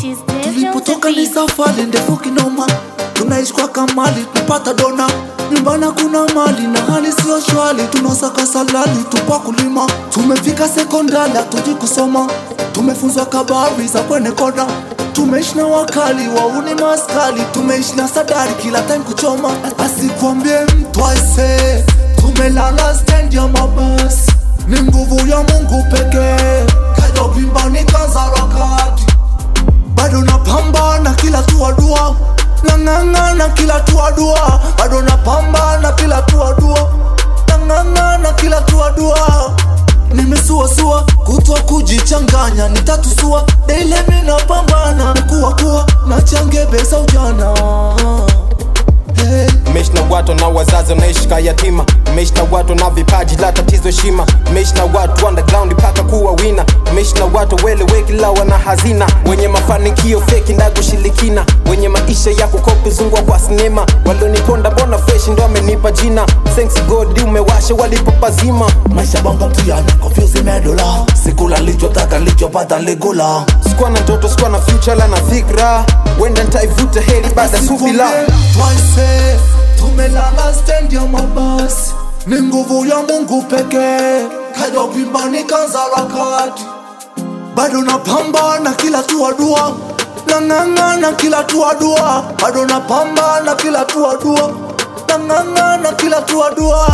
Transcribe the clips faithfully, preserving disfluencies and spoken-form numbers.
Tulipotoka ni safari ndefu kinoma, tunaishi kwa kamali tupata dona. Nyumbani kuna mali na hali sio shwali, tunasaka salali tupa kulima. Tumefika sekondari tuji kusoma, tumefunzwa kabari za kwenye kona. Tumeishi na wakali wauni maskali, tumeishi na sadari kila time kuchoma. Asikwambie mtu aise, tumelala stand ya mabasi, ni nguvu ya Mungu pekee. Kaja bimbani kanza rakati, bado napambana kila tuwa dua. Nangangana kila tuwa dua, bado napambana kila tuwa dua. Nangangana kila tuwa dua. Nimesua sua, kutwa kujichanganya, nitatusua. Daily mina pambana, kuwa kuwa, na change besa ujana. Hey. Meishi na watu na wazazi wanaishi ka yatima, meishi na watu na vipaji la tatizo heshima, meishi na watu underground paka kuwa wina, meishi na watu wele weki la wana hazina, wenye mafanikio feki ndago shilikina, wenye maisha ya kukopi zungwa kwa sinema, walioniponda bona fresh ndo amenipa jina. Thanks God umewashe walipo pazima. Maisha bonga mtuyana confuse medula, sikula licho taka licho pata legula. Sikuwa na ndoto sikuwa na future la na fikra, wenda nitaivuta heri baada subila. Twaise, tumelala stand ya mabasi, ni nguvu ya Mungu pekee. Kaja bimbani kanza rakati, bado napambana kila tuwa dua. Nangangana kila tuwa dua, bado napambana kila tuwa dua. Nangangana kila tuwa dua.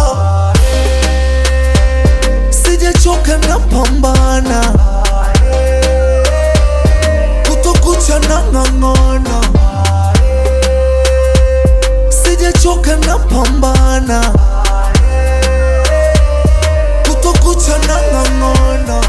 Sijechoka napambana, kutokucha nangangana. Sijechoka napambana, kutokucha nangangana.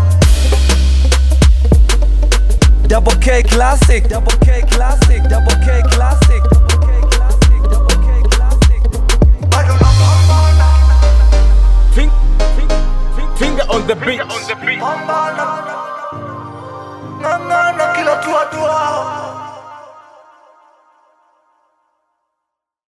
Double K classic, double K classic, double K classic, double K classic, double K classic. Bado napambana, Fing, fing, fing, finger on the beat. pambana, ngangana kila tuwa dua.